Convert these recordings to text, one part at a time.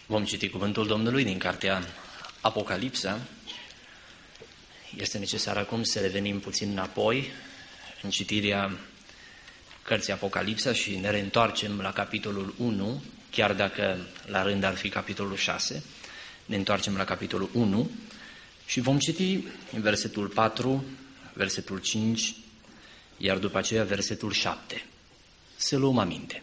Vom citi cuvântul Domnului din cartea Apocalipsa. Este necesar acum să revenim puțin înapoi în citirea cărții Apocalipsa și ne reîntoarcem la capitolul 1, chiar dacă la rând ar fi capitolul 6. Ne întoarcem la capitolul 1 și vom citi în versetul 4, versetul 5, iar după aceea versetul 7. Să luăm aminte.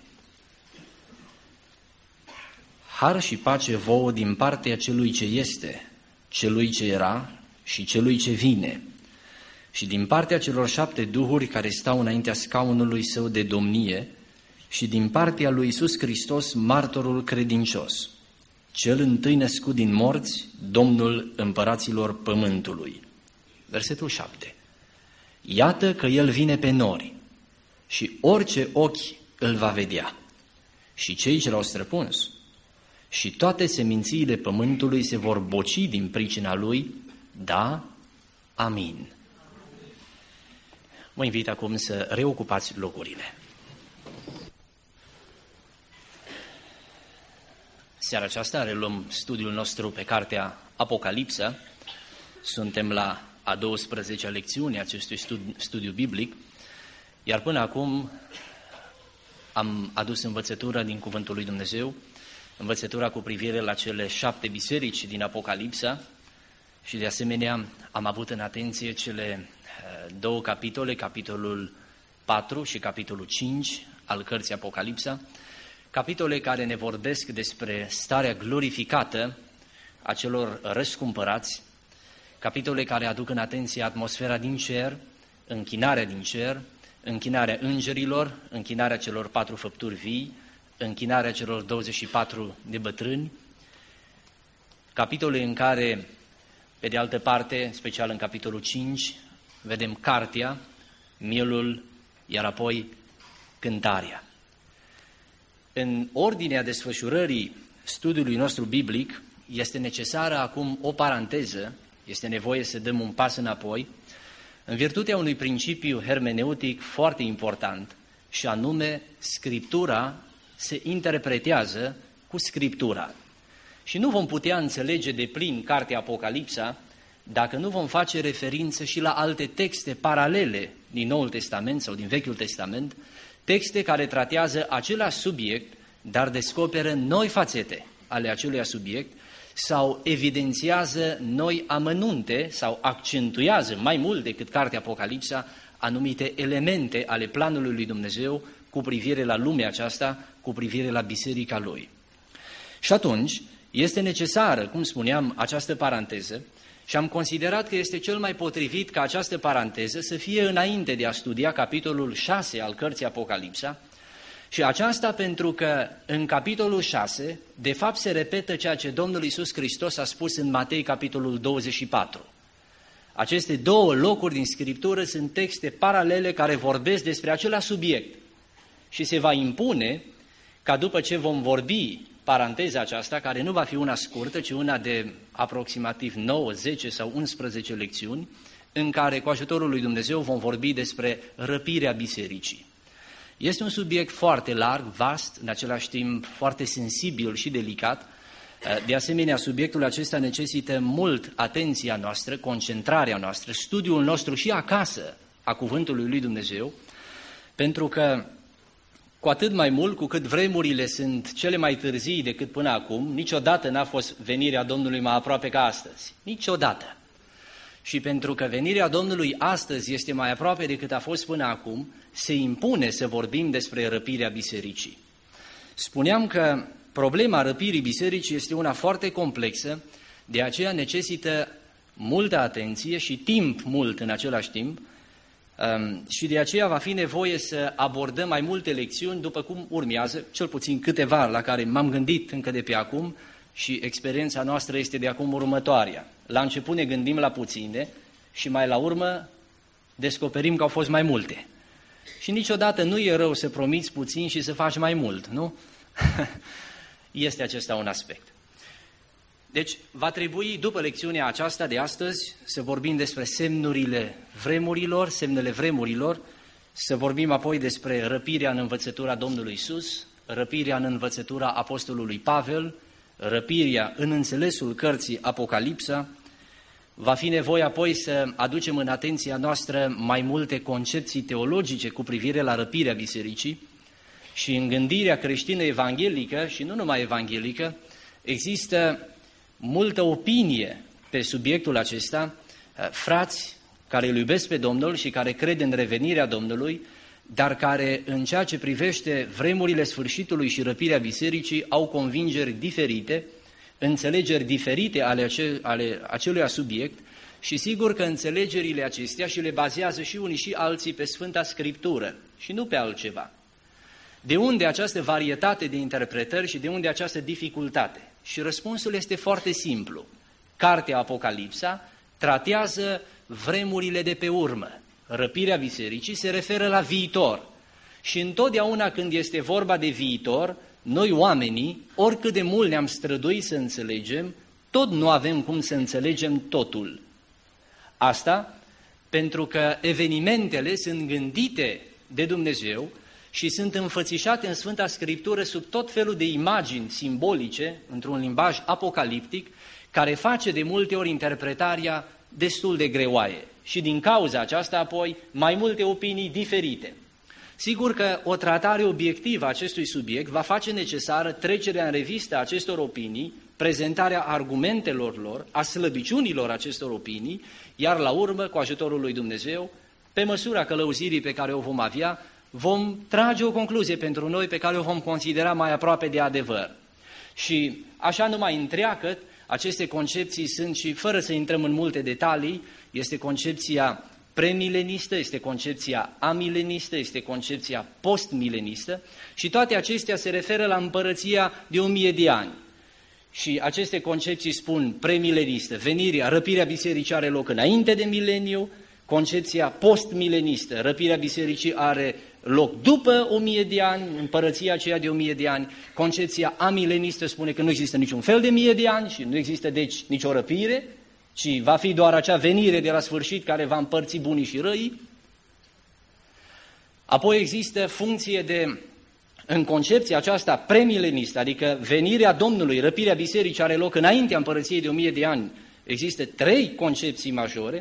Har și pace vouă din partea celui ce este, celui ce era și celui ce vine, și din partea celor 7 duhuri care stau înaintea scaunului său de domnie, și din partea lui Iisus Hristos, martorul credincios, cel întâi născut din morți, Domnul împăraților pământului. Versetul 7. Iată că El vine pe nori și orice ochi îl va vedea, și cei ce l-au străpuns, și toate semințiile pământului se vor boci din pricina lui. Da, amin. Vă invit acum să reocupați locurile. Seara aceasta reluăm studiul nostru pe cartea Apocalipsa. Suntem la a 12-a lecțiune acestui studiu biblic, iar până acum am adus învățătura din Cuvântul lui Dumnezeu, învățătura cu privire la cele 7 biserici din Apocalipsa și de asemenea am avut în atenție cele 2 capitole, capitolul 4 și capitolul 5 al cărții Apocalipsa, capitole care ne vorbesc despre starea glorificată a celor răscumpărați, capitole care aduc în atenție atmosfera din cer, închinarea din cer, închinarea îngerilor, închinarea celor 4 făpturi vii, închinarea celor 24 de bătrâni, capitole în care, pe de altă parte, special în capitolul 5, vedem cartea, mielul, iar apoi cântarea. În ordinea desfășurării studiului nostru biblic este necesară acum o paranteză, este nevoie să dăm un pas înapoi, în virtutea unui principiu hermeneutic foarte important, și anume Scriptura se interpretează cu Scriptura. Și nu vom putea înțelege de plin cartea Apocalipsa dacă nu vom face referință și la alte texte paralele din Noul Testament sau din Vechiul Testament, texte care tratează același subiect, dar descoperă noi fațete ale acelui subiect sau evidențiază noi amănunte sau accentuează mai mult decât cartea Apocalipsa anumite elemente ale planului lui Dumnezeu cu privire la lumea aceasta, cu privire la biserica lui. Și atunci este necesară, cum spuneam, această paranteză și am considerat că este cel mai potrivit ca această paranteză să fie înainte de a studia capitolul 6 al cărții Apocalipsa, și aceasta pentru că în capitolul 6 de fapt se repetă ceea ce Domnul Iisus Hristos a spus în Matei capitolul 24. Aceste 2 locuri din Scriptură sunt texte paralele care vorbesc despre același subiect. Și se va impune ca după ce vom vorbi paranteza aceasta, care nu va fi una scurtă, ci una de aproximativ 9, 10 sau 11 lecțiuni, în care cu ajutorul lui Dumnezeu vom vorbi despre răpirea bisericii. Este un subiect foarte larg, vast, în același timp foarte sensibil și delicat. De asemenea, subiectul acesta necesită mult atenția noastră, concentrarea noastră, studiul nostru și acasă a Cuvântului lui Dumnezeu, pentru că cu atât mai mult cu cât vremurile sunt cele mai târzii decât până acum, niciodată n-a fost venirea Domnului mai aproape ca astăzi. Niciodată. Și pentru că venirea Domnului astăzi este mai aproape decât a fost până acum, se impune să vorbim despre răpirea bisericii. Spuneam că problema răpirii bisericii este una foarte complexă, de aceea necesită multă atenție și timp mult în același timp, și de aceea va fi nevoie să abordăm mai multe lecțiuni după cum urmează, cel puțin câteva la care m-am gândit încă de pe acum și experiența noastră este de acum următoarea. La început ne gândim la puține și mai la urmă descoperim că au fost mai multe. Și niciodată nu e rău să promiți puțin și să faci mai mult, nu? Este acesta un aspect. Deci va trebui, după lecțiunea aceasta de astăzi, să vorbim despre semnele vremurilor, să vorbim apoi despre răpirea în învățătura Domnului Iisus, răpirea în învățătura apostolului Pavel, răpirea în înțelesul cărții Apocalipsa, va fi nevoie apoi să aducem în atenția noastră mai multe concepții teologice cu privire la răpirea bisericii și în gândirea creștină evanghelică și nu numai evanghelică există multă opinie pe subiectul acesta, frați care îl iubesc pe Domnul și care cred în revenirea Domnului, dar care în ceea ce privește vremurile sfârșitului și răpirea bisericii au convingeri diferite, înțelegeri diferite ale acelui subiect și sigur că înțelegerile acestea și le bazează și unii și alții pe Sfânta Scriptură și nu pe altceva. De unde această varietate de interpretări și de unde această dificultate? Și răspunsul este foarte simplu. Cartea Apocalipsa tratează vremurile de pe urmă. Răpirea bisericii se referă la viitor. Și întotdeauna când este vorba de viitor, noi oamenii, oricât de mult ne-am străduit să înțelegem, tot nu avem cum să înțelegem totul. Asta pentru că evenimentele sunt gândite de Dumnezeu și sunt înfățișate în Sfânta Scriptură sub tot felul de imagini simbolice, într-un limbaj apocaliptic, care face de multe ori interpretarea destul de greoaie. Și din cauza aceasta apoi mai multe opinii diferite. Sigur că o tratare obiectivă a acestui subiect va face necesară trecerea în revistă a acestor opinii, prezentarea argumentelor lor, a slăbiciunilor acestor opinii, iar la urmă, cu ajutorul lui Dumnezeu, pe măsura călăuzirii pe care o vom avea, vom trage o concluzie pentru noi pe care o vom considera mai aproape de adevăr. Și așa numai întreagăt, aceste concepții sunt și, fără să intrăm în multe detalii, este concepția premilenistă, este concepția amilenistă, este concepția postmilenistă și toate acestea se referă la împărăția de 1000 de ani. Și aceste concepții spun premilenistă, răpirea bisericii are loc înainte de mileniu, concepția postmilenistă, răpirea bisericii are loc după 1000 de ani, împărăția aceea de 1000 de ani, concepția amilenistă spune că nu există niciun fel de 1000 de ani și nu există deci nicio răpire, ci va fi doar acea venire de la sfârșit care va împărți bunii și răii. Apoi există funcție în concepția aceasta premilenistă, adică venirea Domnului, răpirea bisericii are loc înaintea împărăției de 1000 de ani. Există 3 concepții majore,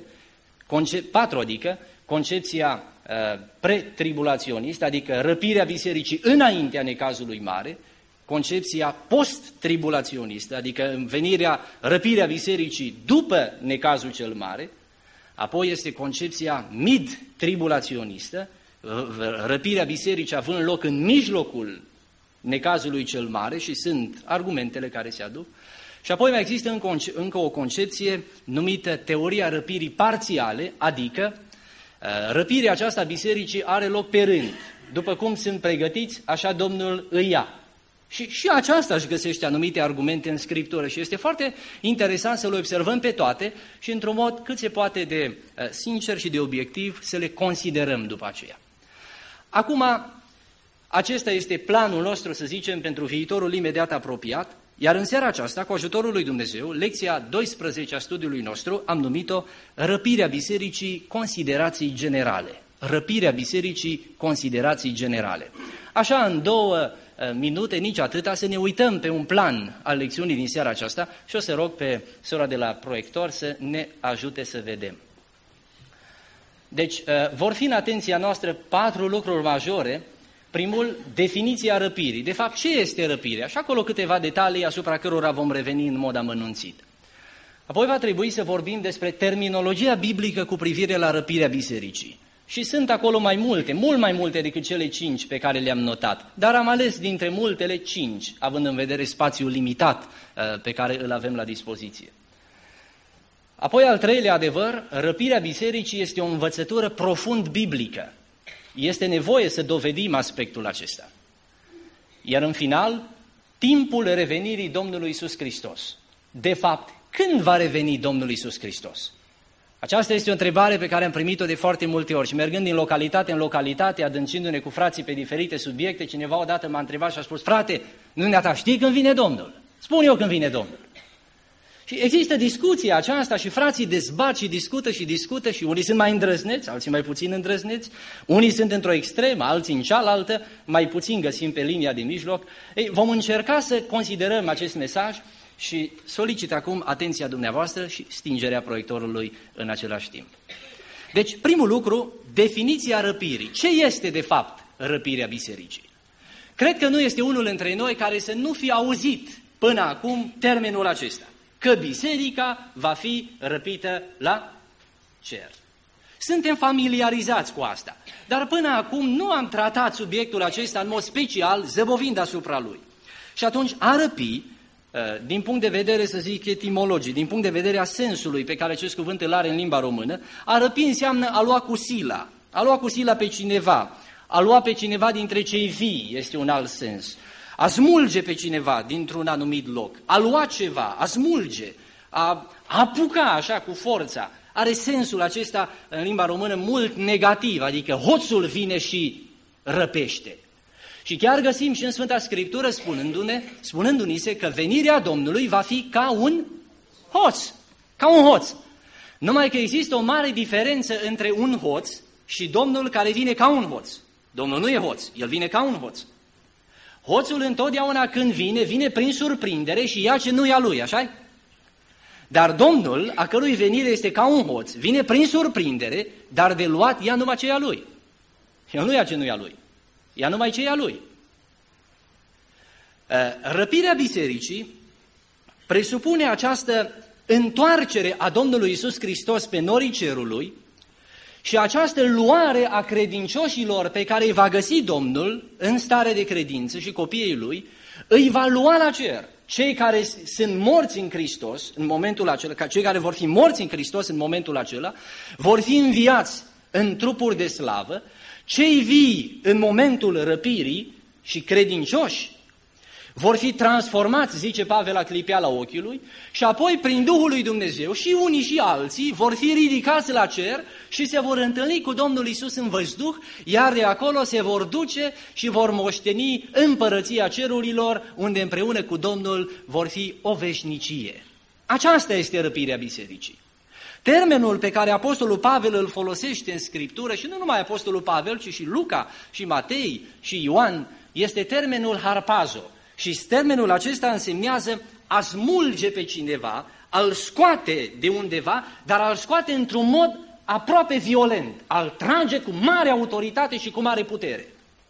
4 adică, concepția pretribulaționistă, adică răpirea bisericii înaintea necazului mare, concepția post-tribulaționistă, adică răpirea bisericii după necazul cel mare, apoi este concepția mid-tribulaționistă, răpirea bisericii având loc în mijlocul necazului cel mare și sunt argumentele care se aduc, și apoi mai există încă o concepție numită teoria răpirii parțiale, adică răpirea aceasta a bisericii are loc pe rând. După cum sunt pregătiți, așa Domnul îi ia. Și aceasta își găsește anumite argumente în Scriptură și este foarte interesant să le observăm pe toate și într-un mod cât se poate de sincer și de obiectiv să le considerăm după aceea. Acum, acesta este planul nostru, să zicem, pentru viitorul imediat apropiat, iar în seara aceasta, cu ajutorul lui Dumnezeu, lecția 12 a studiului nostru, am numit-o Răpirea Bisericii, considerații generale. Răpirea Bisericii, considerații generale. Așa, în 2 minute, nici atâta, să ne uităm pe un plan al lecțiunii din seara aceasta și o să rog pe sora de la proiector să ne ajute să vedem. Deci, vor fi în atenția noastră 4 lucruri majore. Primul, definiția răpirii. De fapt, ce este răpirea? Și acolo câteva detalii asupra cărora vom reveni în mod amănunțit. Apoi va trebui să vorbim despre terminologia biblică cu privire la răpirea bisericii. Și sunt acolo mai multe, mult mai multe decât cele 5 pe care le-am notat, dar am ales dintre multele 5, având în vedere spațiul limitat pe care îl avem la dispoziție. Apoi, al 3-lea adevăr, răpirea bisericii este o învățătură profund biblică. Este nevoie să dovedim aspectul acesta. Iar în final, timpul revenirii Domnului Iisus Hristos. De fapt, când va reveni Domnul Iisus Hristos? Aceasta este o întrebare pe care am primit-o de foarte multe ori și mergând din localitate în localitate, adâncindu-ne cu frații pe diferite subiecte, cineva odată m-a întrebat și a spus: frate, dumneata știi când vine Domnul? Spune eu când vine Domnul. Și există discuția aceasta și frații dezbat și discută și unii sunt mai îndrăzneți, alții mai puțin îndrăzneți, unii sunt într-o extremă, alții în cealaltă, mai puțin găsim pe linia din mijloc. Ei, vom încerca să considerăm acest mesaj și solicit acum atenția dumneavoastră și stingerea proiectorului în același timp. Deci, primul lucru, definiția răpirii. Ce este, de fapt, răpirea bisericii? Cred că nu este unul dintre noi care să nu fi auzit până acum termenul acesta, că biserica va fi răpită la cer. Suntem familiarizați cu asta, dar până acum nu am tratat subiectul acesta în mod special, zăbovind asupra lui. Și atunci a răpi, din punct de vedere, să zic, etimologic, din punct de vedere a sensului pe care acest cuvânt îl are în limba română, a răpi înseamnă a lua cu sila, a lua cu sila pe cineva, a lua pe cineva dintre cei vii, este un alt sens, a smulge pe cineva dintr-un anumit loc, a lua ceva, a smulge, a apuca așa cu forța, are sensul acesta în limba română mult negativ, adică hoțul vine și răpește. Și chiar găsim și în Sfânta Scriptură spunându-ni se că venirea Domnului va fi ca un hoț, ca un hoț. Numai că există o mare diferență între un hoț și Domnul care vine ca un hoț. Domnul nu e hoț, el vine ca un hoț. Hoțul întotdeauna când vine prin surprindere și ia ce nu e a lui, așa-i? Dar Domnul, a cărui venire este ca un hoț, vine prin surprindere, dar de luat ia numai ce e a lui. El nu ia ce nu e a lui, ia numai ce e a lui. Răpirea bisericii presupune această întoarcere a Domnului Iisus Hristos pe norii cerului și această luare a credincioșilor pe care îi va găsi Domnul în stare de credință și copiii lui, îi va lua la cer. Cei care sunt morți în Hristos în momentul acela, cei care vor fi morți în Hristos în momentul acela, vor fi înviați în trupuri de slavă, cei vii în momentul răpirii și credincioși vor fi transformați, zice Pavel, la clipeala ochiului, și apoi prin Duhul lui Dumnezeu și unii și alții vor fi ridicați la cer și se vor întâlni cu Domnul Iisus în văzduh, iar de acolo se vor duce și vor moșteni împărăția cerurilor, unde împreună cu Domnul vor fi o veșnicie. Aceasta este răpirea bisericii. Termenul pe care Apostolul Pavel îl folosește în Scriptură, și nu numai Apostolul Pavel, ci și Luca, și Matei, și Ioan, este termenul harpazo. Și termenul acesta însemnează a smulge pe cineva, a-l scoate de undeva, dar a-l scoate într-un mod aproape violent, a-l trage cu mare autoritate și cu mare putere.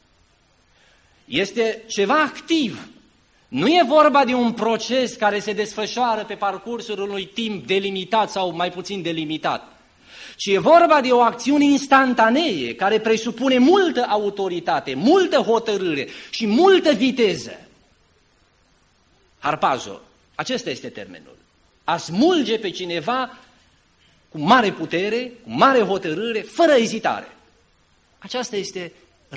Este ceva activ. Nu e vorba de un proces care se desfășoară pe parcursul unui timp delimitat sau mai puțin delimitat, ci e vorba de o acțiune instantanee care presupune multă autoritate, multă hotărâre și multă viteză. Harpazo, acesta este termenul. A smulge pe cineva cu mare putere, cu mare hotărâre, fără ezitare. Aceasta este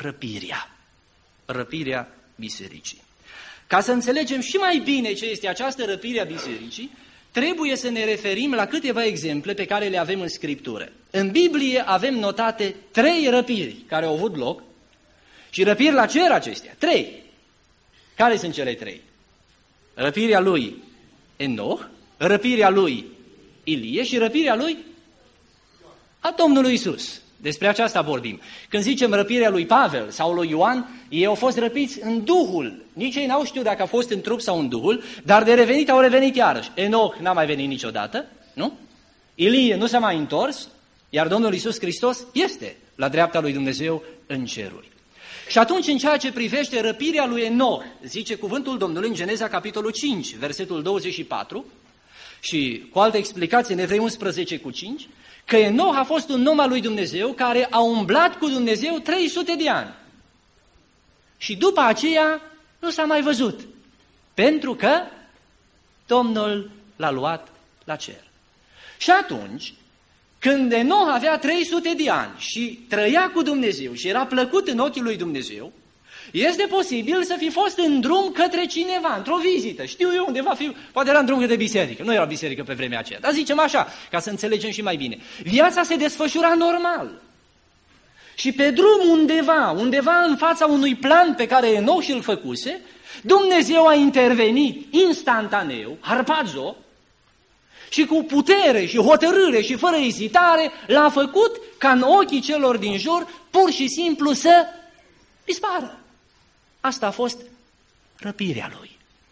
răpirea bisericii. Ca să înțelegem și mai bine ce este această răpire a bisericii, trebuie să ne referim la câteva exemple pe care le avem în Scriptură. În Biblie avem notate 3 răpiri care au avut loc și răpiri la cer acestea. 3. Care sunt cele 3? Răpirea lui Enoch, răpirea lui Ilie și răpirea lui a Domnului Iisus. Despre aceasta vorbim. Când zicem răpirea lui Pavel sau lui Ioan, ei au fost răpiți în Duhul. Nici ei n-au știut dacă a fost în trup sau în Duhul, dar de revenit au revenit iarăși. Enoch n-a mai venit niciodată, nu? Ilie nu s-a mai întors, iar Domnul Iisus Hristos este la dreapta lui Dumnezeu în ceruri. Și atunci, în ceea ce privește răpirea lui Enoch, zice cuvântul Domnului în Geneza, capitolul 5, versetul 24, și cu altă explicație în Evrei 11 cu 5, că Enoch a fost un om al lui Dumnezeu care a umblat cu Dumnezeu 300 de ani. Și după aceea nu s-a mai văzut, pentru că Domnul l-a luat la cer. Și atunci, când Enoch avea 300 de ani și trăia cu Dumnezeu și era plăcut în ochii lui Dumnezeu, este posibil să fi fost în drum către cineva, într-o vizită. Știu eu undeva, poate era în drum către biserică. Nu era biserică pe vremea aceea, dar zicem așa, ca să înțelegem și mai bine. Viața se desfășura normal. Și pe drum undeva în fața unui plan pe care Enoch și-l făcuse, Dumnezeu a intervenit instantaneu, harpazo, și cu putere și hotărâre și fără ezitare l-a făcut ca în ochii celor din jur pur și simplu să dispară. Asta a fost răpirea lui.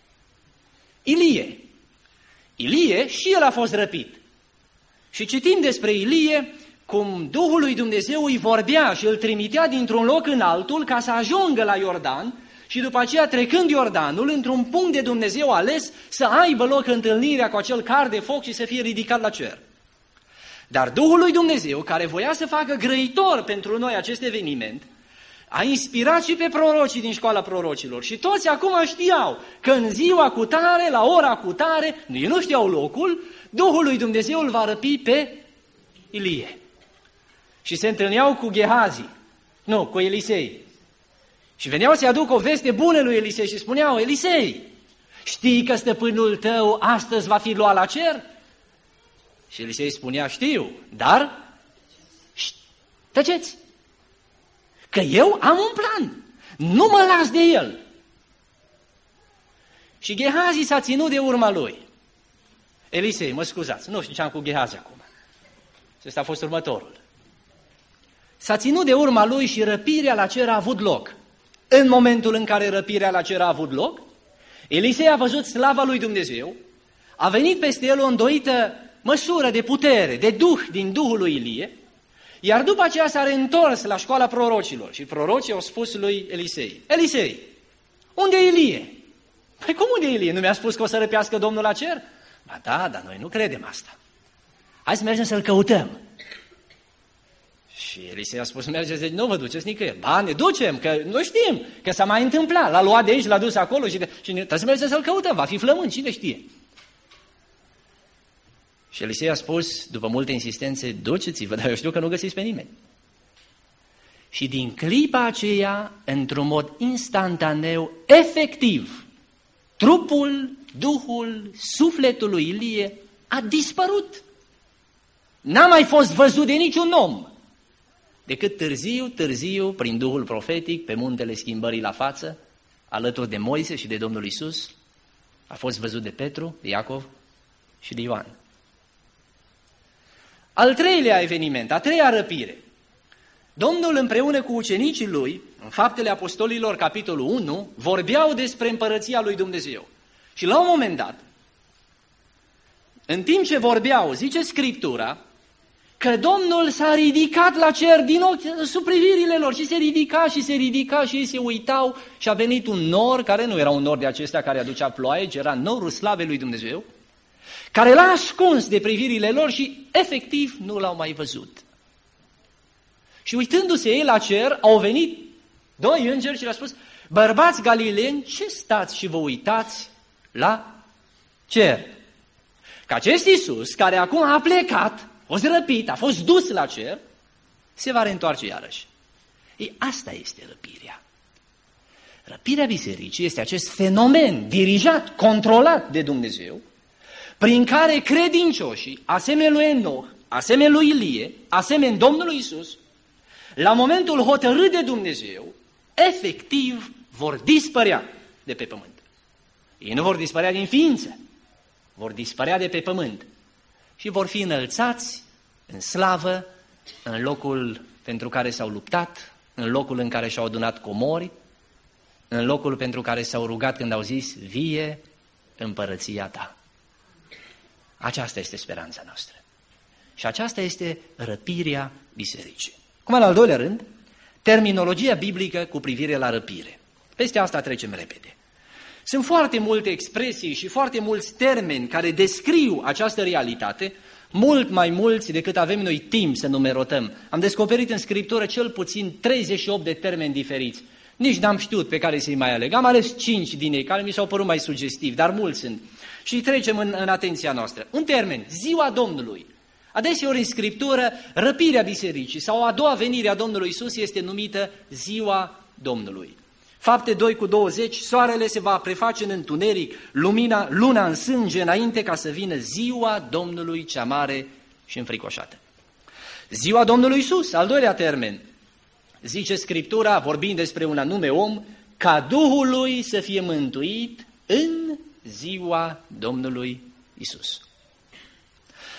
Ilie și el a fost răpit. Și citim despre Ilie cum Duhul lui Dumnezeu îi vorbea și îl trimitea dintr-un loc în altul ca să ajungă la Iordan și după aceea, trecând Iordanul, într-un punct de Dumnezeu ales, să aibă loc întâlnirea cu acel car de foc și să fie ridicat la cer. Dar Duhul lui Dumnezeu, care voia să facă grăitor pentru noi acest eveniment, a inspirat și pe prorocii din școala prorocilor și toți acum știau că în ziua cutare, la ora cutare, ei nu știau locul, Duhul lui Dumnezeu îl va răpi pe Ilie. Și se întâlneau cu Elisei. Și veneau să-i aducă o veste bună lui Elisei și spuneau: Elisei, știi că stăpânul tău astăzi va fi luat la cer? Și Elisei spunea: știu, dar tăceți, că eu am un plan, nu mă las de el. Și Gehazi s-a ținut de urma lui. Elisei, mă scuzați, nu știu ce am cu Gehazi acum. Ăsta a fost următorul. S-a ținut de urma lui și răpirea la cer a avut loc. În momentul în care răpirea la cer a avut loc, Elisei a văzut slava lui Dumnezeu, a venit peste el o îndoită măsură de putere, de duh din Duhul lui Ilie, iar după aceea s-a reîntors la școala prorocilor și prorocii au spus lui Elisei: Elisei, unde e Ilie? Păi cum unde e Ilie? Nu mi-a spus că o să răpească Domnul la cer? Ba da, dar noi nu credem asta. Hai să mergem să-l căutăm. Și Elisei a spus: mergeți, nu vă duceți nicăieri. Ba, ne ducem, că noi știm că s-a mai întâmplat. L-a luat de aici, l-a dus acolo și trebuie să mergem să-l căutăm. Va fi flământ, cine știe. Și Elisei a spus, după multe insistențe: duceți-vă, dar eu știu că nu găsiți pe nimeni. Și din clipa aceea, într-un mod instantaneu, efectiv, trupul, duhul, sufletul lui Ilie a dispărut. N-a mai fost văzut de niciun om, decât târziu, prin Duhul profetic, pe muntele schimbării la față, alături de Moise și de Domnul Iisus, a fost văzut de Petru, de Iacov și de Ioan. Al treilea eveniment, a treia răpire. Domnul împreună cu ucenicii lui, în Faptele Apostolilor, capitolul 1, vorbeau despre împărăția lui Dumnezeu. Și la un moment dat, în timp ce vorbeau, zice Scriptura, că Domnul s-a ridicat la cer din ochi, sub privirile lor, și se ridica și ei se uitau și a venit un nor, care nu era un nor de acesta care aducea ploaie, ci era norul slavei lui Dumnezeu, care l-a ascuns de privirile lor și efectiv nu l-au mai văzut. Și uitându-se ei la cer, au venit doi îngeri și le-au spus: bărbați galileni, ce stați și vă uitați la cer? Că acest Iisus, care acum a plecat, a fost răpit, a fost dus la cer, se va reîntoarce iarăși. Ei, asta este răpirea. Răpirea bisericii este acest fenomen dirijat, controlat de Dumnezeu, prin care credincioșii, asemenea lui Enoch, asemenea lui Ilie, asemenea Domnului Iisus, la momentul hotărât de Dumnezeu, efectiv vor dispărea de pe pământ. Ei nu vor dispărea din ființă, vor dispărea de pe pământ și vor fi înălțați în slavă, în locul pentru care s-au luptat, în locul în care și-au adunat comori, în locul pentru care s-au rugat când au zis: vie împărăția ta. Aceasta este speranța noastră. Și aceasta este răpirea bisericii. Cum în al doilea rând, terminologia biblică cu privire la răpire. Peste asta trecem repede. Sunt foarte multe expresii și foarte mulți termeni care descriu această realitate, mult mai mulți decât avem noi timp să numerotăm. Am descoperit în Scriptură cel puțin 38 de termeni diferiți. Nici n-am știut pe care să-i mai aleg. Am ales 5 din ei, care mi s-au părut mai sugestivi, dar mulți sunt. Și trecem în atenția noastră. Un termen, ziua Domnului. Adeseori în Scriptură, răpirea bisericii sau a doua venire a Domnului Iisus este numită ziua Domnului. Fapte 2:20, soarele se va preface în întuneric, luna în sânge înainte ca să vină ziua Domnului cea mare și înfricoșată. Ziua Domnului Iisus, al doilea termen. Zice Scriptura, vorbind despre un anume om, ca Duhul lui să fie mântuit în ziua Domnului Iisus.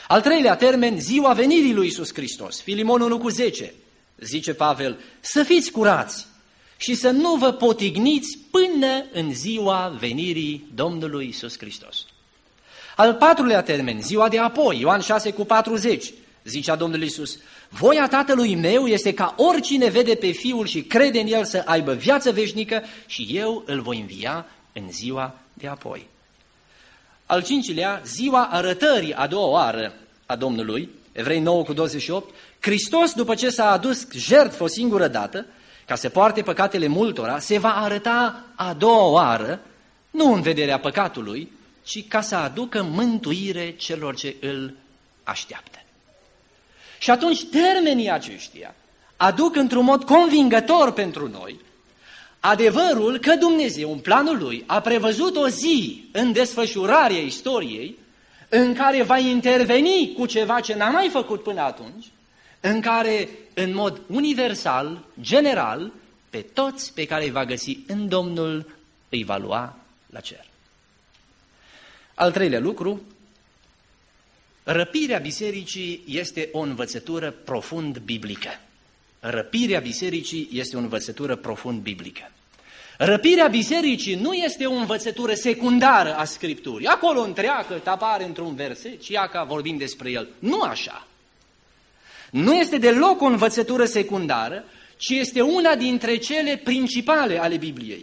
Al treilea termen, ziua venirii lui Iisus Hristos. Filimon 1:10, zice Pavel, să fiți curați și să nu vă potigniți până în ziua venirii Domnului Iisus Hristos. Al patrulea termen, ziua de apoi, Ioan 6:40, zicea Domnul Iisus, voia Tatălui meu este ca oricine vede pe Fiul și crede în El să aibă viață veșnică și eu îl voi învia în ziua de apoi. Al cincilea, ziua arătării a doua oară a Domnului, Evrei 9:28, Hristos, după ce s-a adus jertfă o singură dată, ca să poarte păcatele multora, se va arăta a doua oară, nu în vederea păcatului, ci ca să aducă mântuire celor ce îl așteaptă. Și atunci termenii aceștia aduc într-un mod convingător pentru noi adevărul că Dumnezeu, în planul Lui, a prevăzut o zi în desfășurarea istoriei în care va interveni cu ceva ce n-a mai făcut până atunci, în care, în mod universal, general, pe toți pe care îi va găsi în Domnul, îi va lua la cer. Al treilea lucru, răpirea bisericii este o învățătură profund biblică. Răpirea bisericii este o învățătură profund biblică. Răpirea bisericii nu este o învățătură secundară a Scripturii. Acolo întreagă, apare într-un verset și ia ca vorbim despre el. Nu așa. Nu este deloc o învățătură secundară, ci este una dintre cele principale ale Bibliei.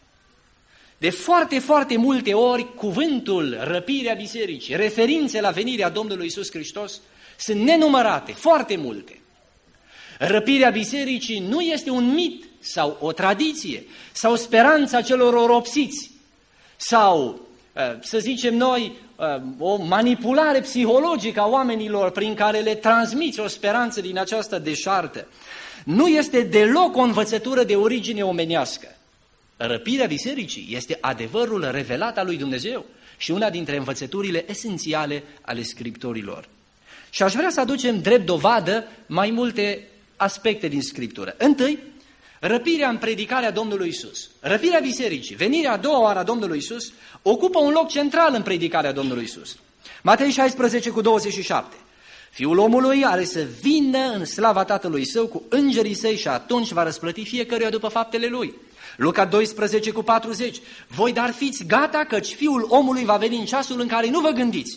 De foarte, foarte multe ori, cuvântul răpirea bisericii, referințe la venirea Domnului Iisus Hristos, sunt nenumărate, foarte multe. Răpirea bisericii nu este un mit sau o tradiție sau speranța celor oropsiți sau, să zicem noi, o manipulare psihologică a oamenilor prin care le transmiți o speranță din această deșartă. Nu este deloc o învățătură de origine omenească. Răpirea bisericii este adevărul revelat al lui Dumnezeu și una dintre învățăturile esențiale ale Scripturilor. Și aș vrea să aducem drept dovadă mai multe aspecte din Scriptură. Întâi, răpirea în predicarea Domnului Iisus. Răpirea bisericii, venirea a doua oară a Domnului Iisus, ocupă un loc central în predicarea Domnului Iisus. Matei 16:27. Fiul omului are să vină în slava Tatălui Său cu îngerii Săi și atunci va răsplăti fiecăruia după faptele lui. Luca 12:40. Voi dar fiți gata, căci Fiul omului va veni în ceasul în care nu vă gândiți.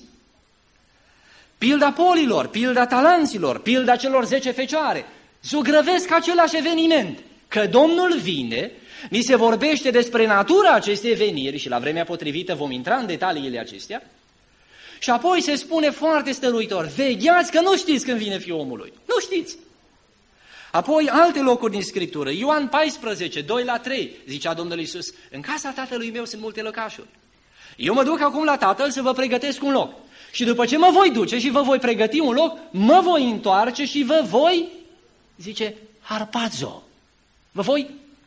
Pilda polilor, pilda talanților, pilda celor 10 fecioare, zugrăvesc același eveniment, că Domnul vine, ni se vorbește despre natura acestei veniri și la vremea potrivită vom intra în detaliile acestea, și apoi se spune foarte stăruitor, vegheați că nu știți când vine Fiul omului, nu știți. Apoi alte locuri din Scriptură, Ioan 14:2-3, zicea Domnul Iisus, în casa Tatălui meu sunt multe lăcașuri. Eu mă duc acum la Tatăl să vă pregătesc un loc. Și după ce mă voi duce și vă voi pregăti un loc, mă voi întoarce și vă voi, zice, harpazo, vă voi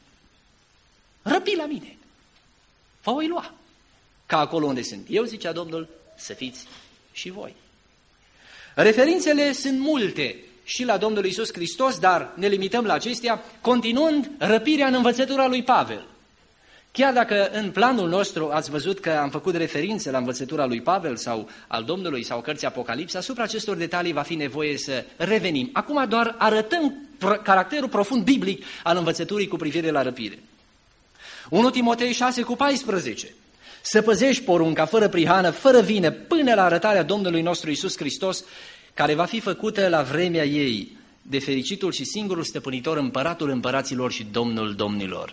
răpi la mine, vă voi lua. Ca acolo unde sunt eu, zicea Domnul, să fiți și voi. Referințele sunt multe și la Domnul Iisus Hristos, dar ne limităm la acestea, continuând răpirea în învățătura lui Pavel. Chiar dacă în planul nostru ați văzut că am făcut referințe la învățătura lui Pavel sau al Domnului sau cărții Apocalipsa, asupra acestor detalii va fi nevoie să revenim. Acum doar arătăm caracterul profund biblic al învățăturii cu privire la răpire. 1 Timotei 6:14. Să păzești porunca fără prihană, fără vină, până la arătarea Domnului nostru Iisus Hristos, care va fi făcută la vremea ei, de fericitul și singurul stăpânitor, împăratul împăraților și Domnul domnilor.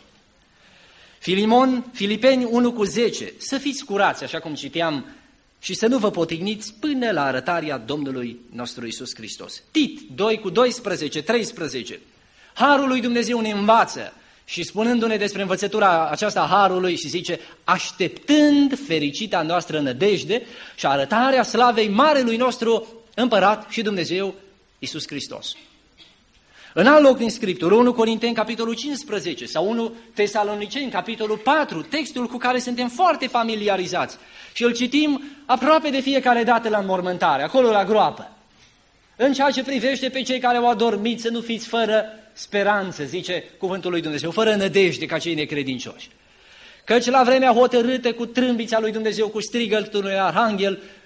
Filipeni 1:10, să fiți curați, așa cum citeam, și să nu vă potigniți până la arătarea Domnului nostru Iisus Hristos. Tit 2:12-13, harul lui Dumnezeu ne învață și spunându-ne despre învățătura aceasta a harului și zice, așteptând fericita noastră nădejde și arătarea slavei marelui nostru împărat și Dumnezeu Iisus Hristos. În alt loc din Scriptură, 1 Corinteni, capitolul 15 sau 1 Tesaloniceni, capitolul 4, textul cu care suntem foarte familiarizați și îl citim aproape de fiecare dată la înmormântare, acolo la groapă. În ceea ce privește pe cei care au adormit, să nu fiți fără speranță, zice cuvântul lui Dumnezeu, fără nădejde ca cei necredincioși. Căci la vremea hotărâtă cu trâmbița lui Dumnezeu, cu strigătul unui arhanghel,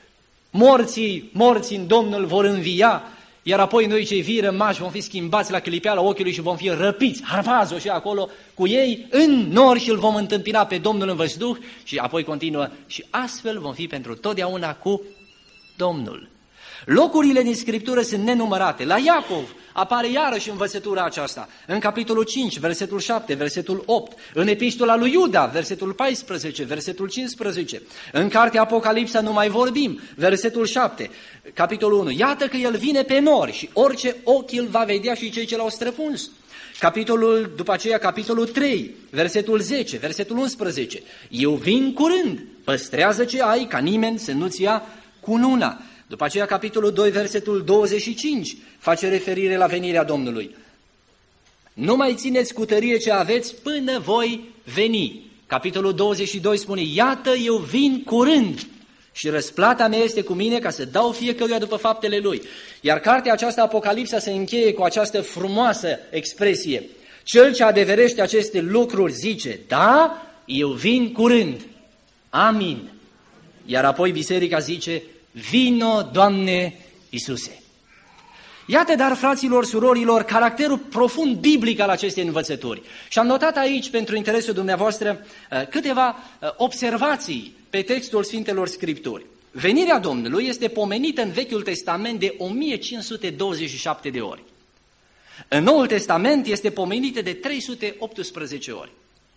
morții în Domnul vor învia, iar apoi noi cei vii rămași vom fi schimbați la clipeala ochiului și vom fi răpiți, harpazo și acolo cu ei în nori și îl vom întâmpina pe Domnul în văzduh și apoi continuă și astfel vom fi pentru totdeauna cu Domnul. Locurile din Scriptură sunt nenumărate. La Iacov apare iarăși învățătura aceasta. În capitolul 5, versetul 7, versetul 8. În epistola lui Iuda, versetul 14, versetul 15. În cartea Apocalipsa nu mai vorbim, versetul 7, capitolul 1. Iată că el vine pe nori și orice ochi îl va vedea și cei ce l-au străpuns. După aceea, capitolul 3, versetul 10, versetul 11. Eu vin curând, păstrează ce ai, ca nimeni să nu-ți ia cununa. După aceea, capitolul 2, versetul 25, face referire la venirea Domnului. Nu mai țineți cu tărie ce aveți până voi veni. Capitolul 22 spune, iată, eu vin curând și răsplata mea este cu mine ca să dau fiecăruia după faptele lui. Iar cartea aceasta, Apocalipsa, se încheie cu această frumoasă expresie. Cel ce adeverește aceste lucruri zice, da, eu vin curând. Amin. Iar apoi biserica zice, vino, Doamne Iisuse. Iată, dar, fraților, surorilor, caracterul profund biblic al acestei învățături. Și am notat aici, pentru interesul dumneavoastră, câteva observații pe textul Sfintelor Scripturi. Venirea Domnului este pomenită în Vechiul Testament de 1527 de ori. În Noul Testament este pomenită de 318 ori.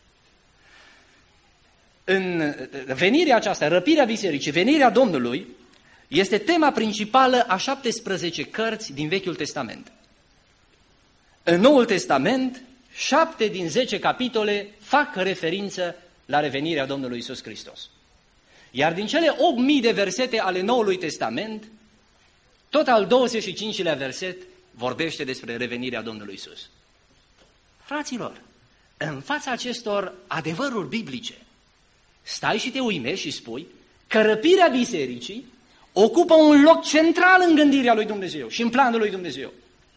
În venirea aceasta, răpirea bisericii, venirea Domnului, este tema principală a 17 cărți din Vechiul Testament. În Noul Testament, 7 din 10 capitole fac referință la revenirea Domnului Iisus Hristos. Iar din cele 8.000 de versete ale Noului Testament, tot al 25-lea verset vorbește despre revenirea Domnului Iisus. Fraților, în fața acestor adevăruri biblice, stai și te uimești și spui că răpirea bisericii ocupă un loc central în gândirea lui Dumnezeu și în planul lui Dumnezeu.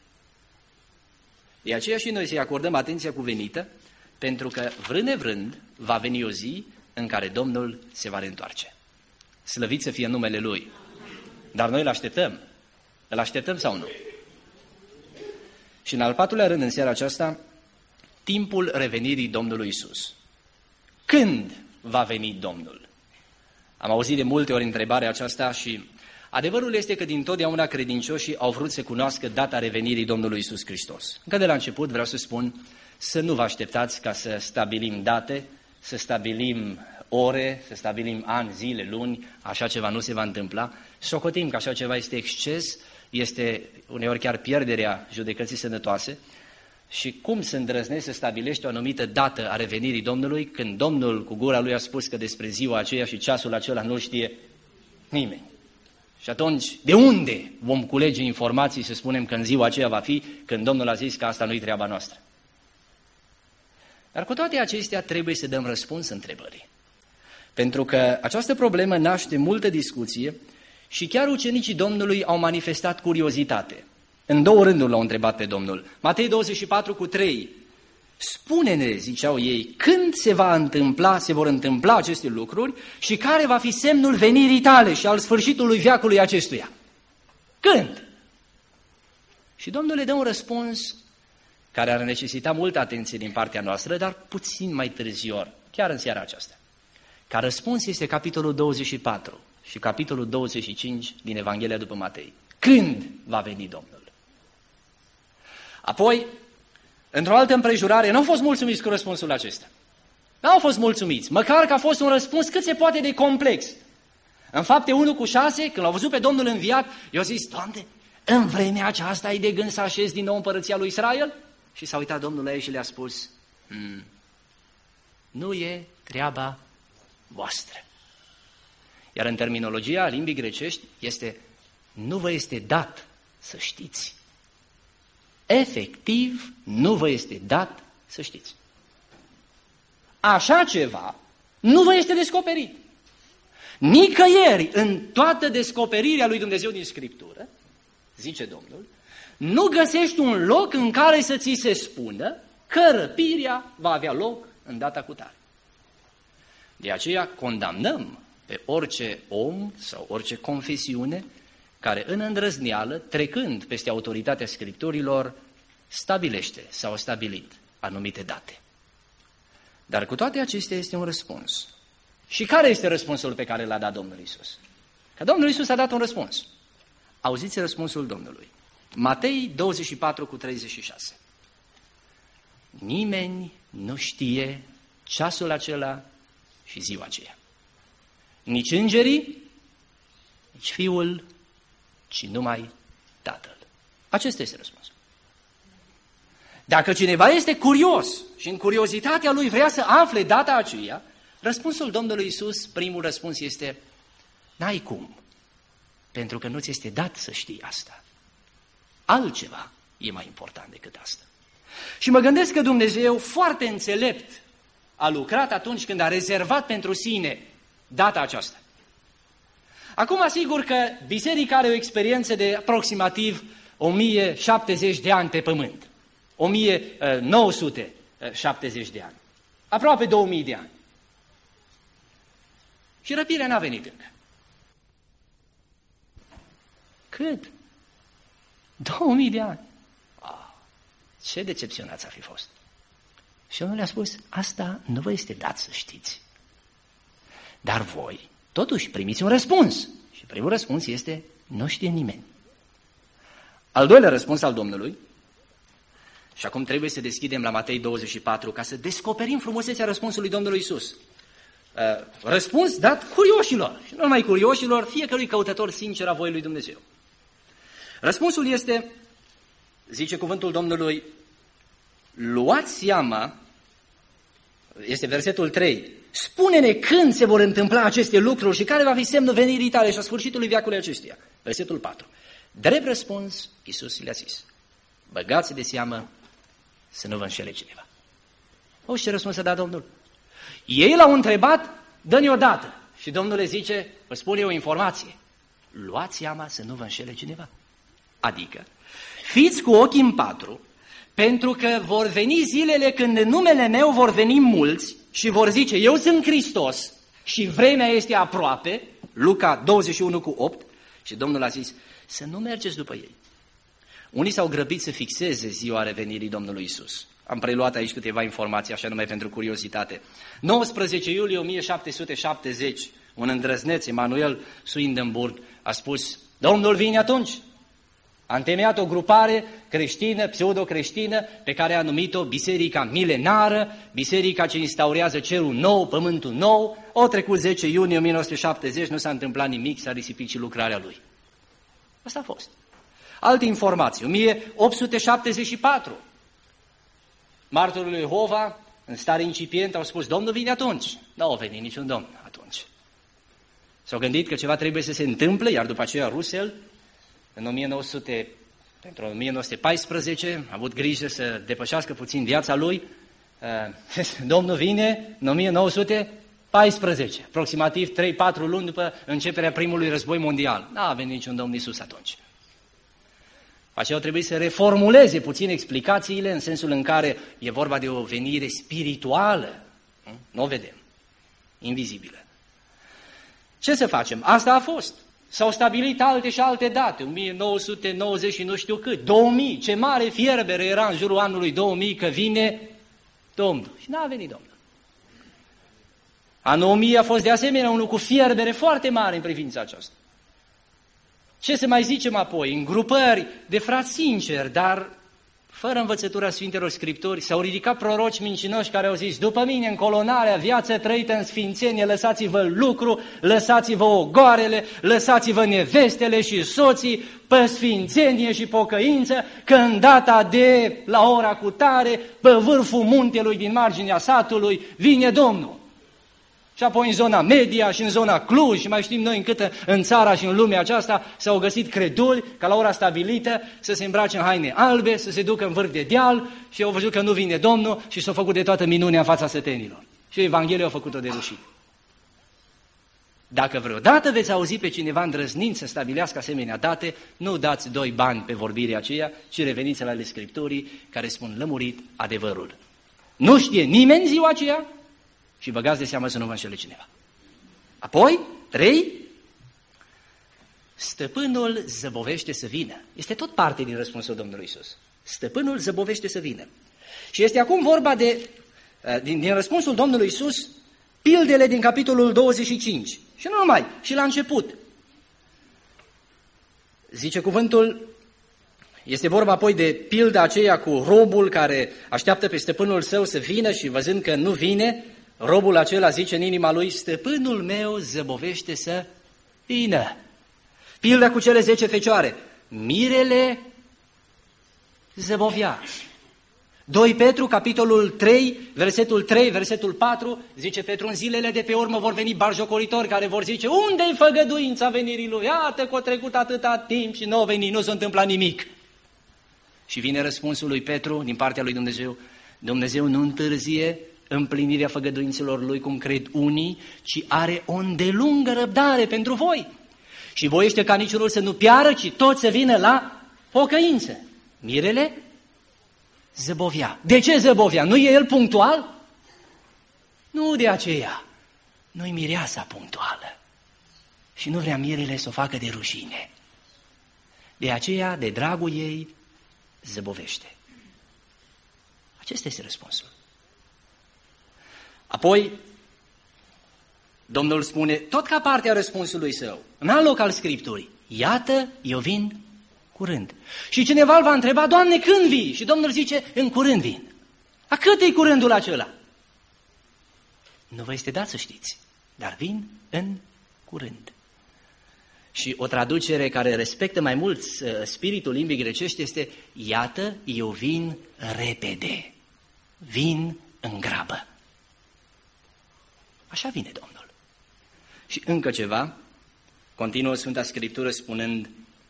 De aceea și noi să-i acordăm atenția cuvenită, pentru că vrând nevrând va veni o zi în care Domnul se va reîntoarce. Slăvit să fie numele Lui. Dar noi îl așteptăm. Îl așteptăm sau nu? Și în al patrulea rând, în seara aceasta, timpul revenirii Domnului Iisus. Când va veni Domnul? Am auzit de multe ori întrebarea aceasta și adevărul este că dintotdeauna credincioșii au vrut să cunoască data revenirii Domnului Iisus Hristos. Încă de la început vreau să spun să nu vă așteptați ca să stabilim date, să stabilim ore, să stabilim ani, zile, luni, așa ceva nu se va întâmpla. Socotim că așa ceva este exces, este uneori chiar pierderea judecății sănătoase. Și cum să îndrăznești să stabilești o anumită dată a revenirii Domnului când Domnul cu gura Lui a spus că despre ziua aceea și ceasul acela nu știe nimeni? Și atunci, de unde vom culege informații să spunem că în ziua aceea va fi, când Domnul a zis că asta nu-i treaba noastră? Dar cu toate acestea trebuie să dăm răspuns întrebării. Pentru că această problemă naște multă discuție și chiar ucenicii Domnului au manifestat curiozitate. În două rânduri l-au întrebat pe Domnul. Matei 24:3. Spune-ne, ziceau ei, când se vor întâmpla aceste lucruri și care va fi semnul venirii tale și al sfârșitului veacului acestuia? Când? Și Domnul le dă un răspuns care ar necesita multă atenție din partea noastră, dar puțin mai târziu, chiar în seara aceasta. Ca răspuns este capitolul 24 și capitolul 25 din Evanghelia după Matei. Când va veni Domnul? Apoi, într-o altă împrejurare, nu au fost mulțumiți cu răspunsul acesta. Nu au fost mulțumiți, măcar că a fost un răspuns cât se poate de complex. În Fapte 1:6, când l-au văzut pe Domnul înviat, i-au zis, Doamne, în vremea aceasta ai de gând să așezi din nou împărăția lui Israel? Și s-a uitat Domnul la ei și le-a spus, nu e treaba voastră. Iar în terminologia limbii grecești este, nu vă este dat să știți. Efectiv, nu vă este dat să știți. Așa ceva nu vă este descoperit. Nicăieri în toată descoperirea lui Dumnezeu din Scriptură, zice Domnul, nu găsești un loc în care să ți se spună că răpirea va avea loc în data cutare. De aceea condamnăm pe orice om sau orice confesiune care în îndrăzneală, trecând peste autoritatea Scripturilor, stabilește sau a stabilit anumite date. Dar cu toate acestea este un răspuns. Și care este răspunsul pe care l-a dat Domnul Iisus? Că Domnul Iisus a dat un răspuns. Auziți răspunsul Domnului. Matei 24:36. Nimeni nu știe ceasul acela și ziua aceea. Nici îngerii, nici Fiul, ci numai Tatăl. Acesta este răspunsul. Dacă cineva este curios și în curiozitatea lui vrea să afle data aceea, răspunsul Domnului Iisus, primul răspuns este: n-ai cum, pentru că nu ți este dat să știi asta. Altceva e mai important decât asta. Și mă gândesc că Dumnezeu, foarte înțelept, a lucrat atunci când a rezervat pentru sine data aceasta. Acum, asigur că biserica are o experiență de aproximativ 1070 de ani pe pământ. 1970 de ani. Aproape 2000 de ani. Și răpirea n-a venit încă. Cât? 2000 de ani. Ce decepționați ar fi fost. Și omul le-a spus: asta nu vă este dat să știți. Dar voi, totuși, primiți un răspuns. Și primul răspuns este: nu știe nimeni. Al doilea răspuns al Domnului, și acum trebuie să deschidem la Matei 24 ca să descoperim frumusețea răspunsului Domnului Iisus. Răspuns dat curioșilor. Și nu numai curioșilor, fiecărui căutător sincer a voii lui Dumnezeu. Răspunsul este, zice cuvântul Domnului: luați seama, este versetul 3, spune-ne când se vor întâmpla aceste lucruri și care va fi semnul venirii tale și a sfârșitului veacului acestuia. Versetul 4. Drept răspuns, Iisus le-a zis: băgați de seamă să nu vă înșele cineva. Auzi ce răspuns a dat Domnul? Ei l-au întrebat: dă-ne o dată. Și Domnul le zice: vă spun eu o informație. Luați seama să nu vă înșele cineva. Adică, fiți cu ochii în patru, pentru că vor veni zilele când în numele meu vor veni mulți și vor zice: eu sunt Hristos și vremea este aproape. Luca 21:8. Și Domnul a zis: să nu mergeți după ei. Unii s-au grăbit să fixeze ziua revenirii Domnului Iisus. Am preluat aici câteva informații, așa numai pentru curiozitate. 19 iulie 1770, un îndrăzneț, Emanuel Swedenborg, a spus: Domnul vine atunci. A întemeiat o grupare creștină, pseudo-creștină, pe care a numit-o Biserica Milenară, biserica ce instaurează cerul nou, pământul nou. O trecut 10 iunie 1970, nu s-a întâmplat nimic, s-a risipit și lucrarea lui. Asta a fost. Alte informații, 1874. Martorii lui Jehova, în stare incipientă, au spus: Domnul vine atunci. Nu a venit niciun domn atunci. S-au gândit că ceva trebuie să se întâmple, iar după aceea Russell, în 1914, a avut grijă să depășească puțin viața lui. Domnul vine în 1914, aproximativ 3-4 luni după începerea primului război mondial. N-a venit niciun Domn Iisus atunci. Aceea trebuie să reformuleze puțin explicațiile în sensul în care e vorba de o venire spirituală. Nu o vedem, invizibilă. Ce să facem? Asta a fost. S-au stabilit alte și alte date, 1990 și nu știu cât, 2000, ce mare fierbere era în jurul anului 2000 că vine Domnul. Și n-a venit Domnul. Anul 1000 a fost de asemenea unul cu fierbere foarte mare în privința aceasta. Ce să mai zicem apoi? În grupări de frați sinceri, dar fără învățătura Sfintelor Scripturi, s-au ridicat proroci mincinoși care au zis: după mine încolonarea, viață trăită în sfințenie, lăsați-vă lucru, lăsați-vă ogoarele, lăsați-vă nevestele și soții pe sfințenie și pocăință, că în data de la ora cutare, pe vârful muntelui din marginea satului, vine Domnul. Și apoi în zona Media și în zona Cluj și mai știm noi încât în țara și în lumea aceasta s-au găsit creduli ca la ora stabilită să se îmbrace în haine albe, să se ducă în vârf de deal și au văzut că nu vine Domnul și s-au făcut de toată minunea în fața sătenilor. Și Evanghelia a făcut-o de rușine. Dacă vreodată veți auzi pe cineva îndrăznind să stabilească asemenea date, nu dați 2 bani pe vorbirea aceea, ci reveniți la ale Scripturii care spun lămurit adevărul. Nu știe nimeni ziua aceea? Și băgați de seamă să nu vă înșele cineva. Apoi, 3, stăpânul zăbovește să vină. Este tot parte din răspunsul Domnului Iisus. Stăpânul zăbovește să vină. Și este acum vorba de, din răspunsul Domnului Iisus, pildele din capitolul 25. Și nu numai, și la început. Zice cuvântul, este vorba apoi de pilda aceea cu robul care așteaptă pe stăpânul său să vină și văzând că nu vine, robul acela zice în inima lui, stăpânul meu zăbovește să vină. Pilda cu cele 10 fecioare, mirele zăbovea. 2 Petru, capitolul 3, versetul 3, versetul 4, zice Petru, în zilele de pe urmă vor veni batjocoritori care vor zice, unde-i făgăduința venirii lui? Iată că a trecut atâta timp și nu a venit, nu s-a întâmplat nimic. Și vine răspunsul lui Petru din partea lui Dumnezeu, Dumnezeu nu întârzie împlinirea făgăduințelor lui, cum cred unii, ci are o îndelungă răbdare pentru voi. Și voiește ca niciunul să nu piară, ci toți să vină la pocăință. Mirele zăbovea. De ce zăbovea? Nu e el punctual? Nu de aceea. Nu-i mireasa punctuală. Și nu vrea mirele să o facă de rușine. De aceea, de dragul ei, zăbovește. Acesta este răspunsul. Apoi, Domnul spune, tot ca parte a răspunsului său, în alt loc al Scripturii, iată, eu vin curând. Și cineva îl va întreba, Doamne, când vii? Și Domnul zice, în curând vin. A cât e curândul acela? Nu vă este dat să știți, dar vin în curând. Și o traducere care respectă mai mult spiritul limbii grecești este, iată, eu vin repede, vin în grabă. Așa vine Domnul. Și încă ceva, continuă Sfânta Scriptură spunând,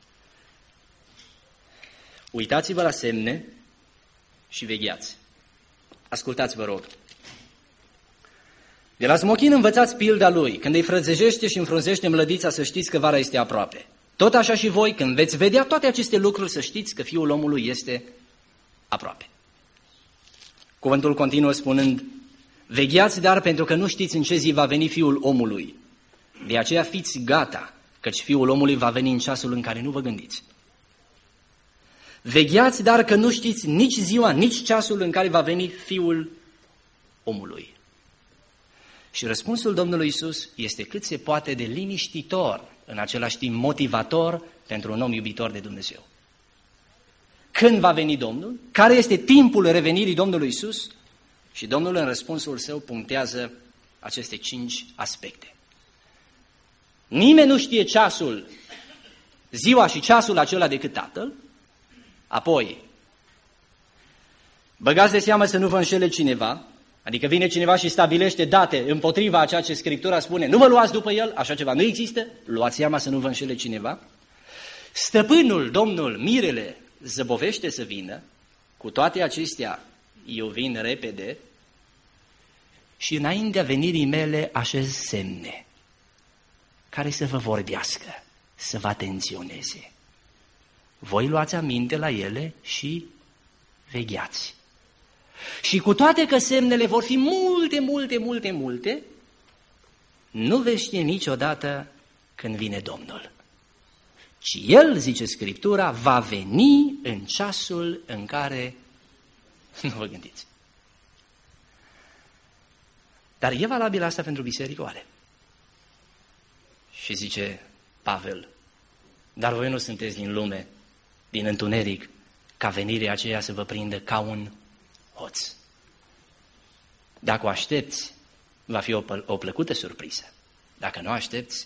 uitați-vă la semne și vegheați. Ascultați, vă rog. De la smochin învățați pilda lui, când îi frățejește și înfrunzește mlădița, să știți că vara este aproape. Tot așa și voi, când veți vedea toate aceste lucruri, să știți că Fiul omului este aproape. Cuvântul continuă spunând, vegheați dar pentru că nu știți în ce zi va veni Fiul omului. De aceea fiți gata, căci Fiul omului va veni în ceasul în care nu vă gândiți. Vegheați dar că nu știți nici ziua, nici ceasul în care va veni Fiul omului. Și răspunsul Domnului Iisus este cât se poate de liniștitor, în același timp motivator pentru un om iubitor de Dumnezeu. Când va veni Domnul? Care este timpul revenirii Domnului Iisus? Și Domnul în răspunsul său punctează aceste 5 aspecte. Nimeni nu știe ceasul, ziua și ceasul acela decât Tatăl. Apoi, băgați de seamă să nu vă înșele cineva, adică vine cineva și stabilește date împotriva a ceea ce Scriptura spune, nu vă luați după el, așa ceva nu există, luați seama să nu vă înșele cineva. Stăpânul, Domnul, mirele, zăbovește să vină, cu toate acestea eu vin repede și înaintea venirii mele așez semne care să vă vorbească, să vă atenționeze. Voi luați aminte la ele și vegheați. Și cu toate că semnele vor fi multe, nu veți ști niciodată când vine Domnul. Ci El, zice Scriptura, va veni în ceasul în care nu vă gândiți. Dar e valabil asta pentru biserică, oare? Și zice Pavel, dar voi nu sunteți din lume, din întuneric, ca venirea aceea să vă prindă ca un hoț. Dacă o aștepți, va fi o plăcută surpriză. Dacă nu aștepți,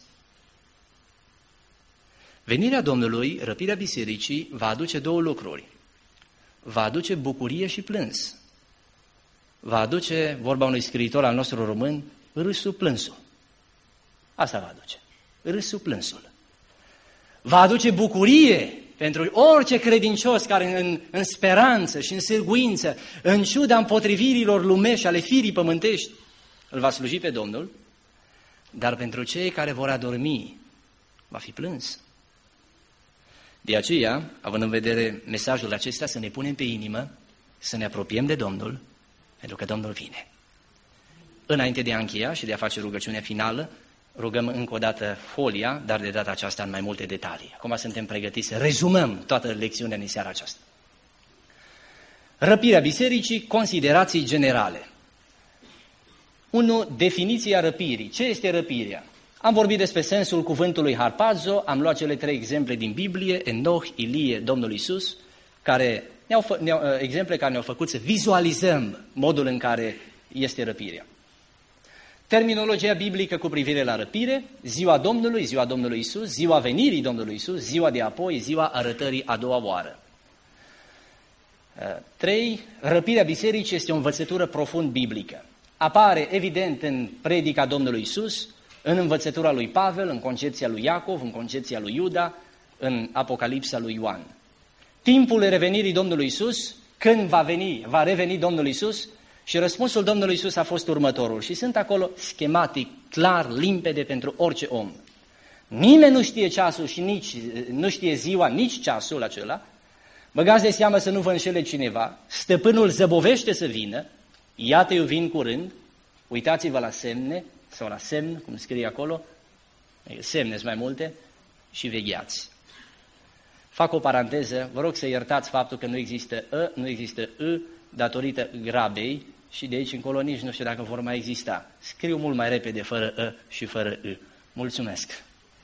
venirea Domnului, răpirea bisericii, va aduce 2 lucruri. Va aduce bucurie și plâns. Va aduce, vorba unui scriitor al nostru român, râsul plânsul. Asta va aduce. Râsul plânsul. Va aduce bucurie pentru orice credincios care în speranță și în sârguință, în ciuda împotrivirilor lumești ale firii pământești, îl va sluji pe Domnul, dar pentru cei care vor adormi, va fi plâns. De aceea, având în vedere mesajul acesta, să ne punem pe inimă, să ne apropiem de Domnul, pentru că Domnul vine. Înainte de a încheia și de a face rugăciunea finală, rugăm încă o dată folia, dar de data aceasta în mai multe detalii. Acum suntem pregătiți să rezumăm toată lecțiunea din seara aceasta. Răpirea bisericii, considerații generale. 1. Definiția răpirii. Ce este răpirea? Am vorbit despre sensul cuvântului harpazo, am luat cele 3 exemple din Biblie, Enoch, Ilie, Domnul Iisus, exemple care ne-au făcut să vizualizăm modul în care este răpirea. Terminologia biblică cu privire la răpire, ziua Domnului Iisus, ziua venirii Domnului Iisus, ziua de apoi, ziua arătării a doua oară. 3. Răpirea bisericii este o învățătură profund biblică. Apare evident în predica Domnului Iisus, în învățătura lui Pavel, în concepția lui Iacov, în concepția lui Iuda, în Apocalipsa lui Ioan. Timpul revenirii Domnului Iisus, când va reveni Domnul Iisus, și răspunsul Domnului Iisus a fost următorul. Și sunt acolo schematic, clar, limpede pentru orice om. Nimeni nu știe ceasul și nici nu știe ziua, nici ceasul acela. Băgați de seamă să nu vă înșele cineva. Stăpânul zăbovește să vină. Iată eu vin curând. Uitați-vă la semne, sau la semn, cum scrie acolo. Semne sunt mai multe. Și vegheați. Fac o paranteză. Vă rog să iertați faptul că nu există nu există datorită grabei. Și de aici încolo nici nu știu dacă vor mai exista. Scriu mult mai repede fără și fără Mulțumesc.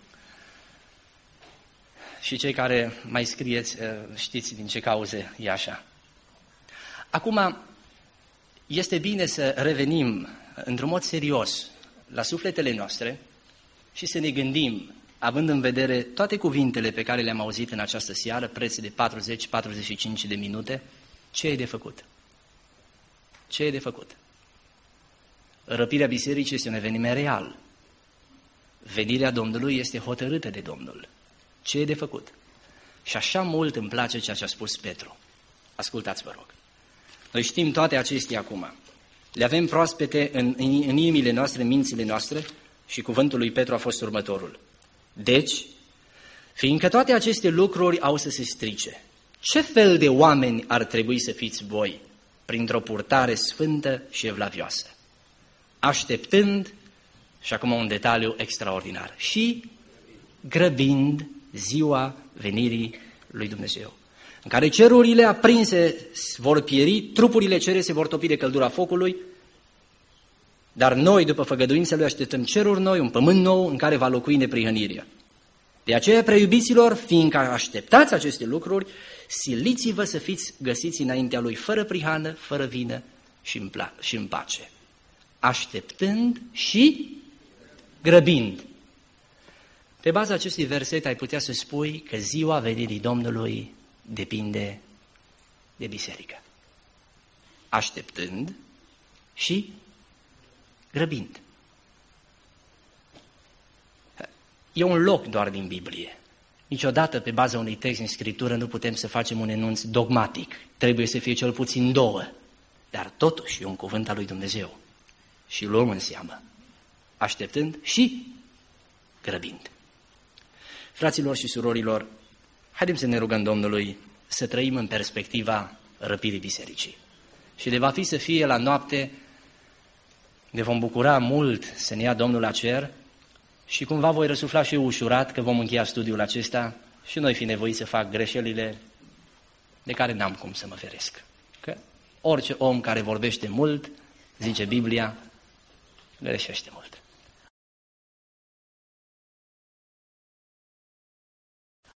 Și cei care mai scrieți, știți din ce cauze e așa. Acum, este bine să revenim într-un mod serios la sufletele noastre și să ne gândim, având în vedere toate cuvintele pe care le-am auzit în această seară, preț de 40-45 de minute, ce e de făcut? Ce e de făcut? Răpirea bisericii este un eveniment real. Venirea Domnului este hotărâtă de Domnul. Ce e de făcut? Și așa mult îmi place ceea ce a spus Petru. Ascultați, vă rog. Noi știm toate acestea acum. Le avem proaspete în inimile noastre, în mințile noastre și cuvântul lui Petru a fost următorul. Deci, fiindcă toate aceste lucruri au să se strice, ce fel de oameni ar trebui să fiți voi printr-o purtare sfântă și evlavioasă? Așteptând, și acum un detaliu extraordinar, și grăbind ziua venirii lui Dumnezeu, în care cerurile aprinse vor pieri, trupurile cere se vor topi de căldura focului, dar noi, după făgăduința lui, așteptăm ceruri noi, un pământ nou în care va locui neprihănirea. De aceea, preiubiților, fiindcă așteptați aceste lucruri, siliți-vă să fiți găsiți înaintea lui fără prihană, fără vină și în pace, așteptând și grăbind. Pe baza acestui verset ai putea să spui că ziua venirii Domnului depinde de biserică. Așteptând și grăbind. E un loc doar din Biblie. Niciodată pe baza unui text în Scriptură nu putem să facem un enunț dogmatic. Trebuie să fie cel puțin 2. Dar totuși e un cuvânt al lui Dumnezeu. Și luăm în seamă. Așteptând și grăbind. Fraților și surorilor, haideți să ne rugăm Domnului să trăim în perspectiva răpirii bisericii. Și de va fi să fie la noapte, ne vom bucura mult să ne ia Domnul la cer și cumva voi răsufla și eu ușurat că vom încheia studiul acesta și noi fi nevoiți să fac greșelile de care n-am cum să mă feresc. Că orice om care vorbește mult, zice Biblia, greșește mult.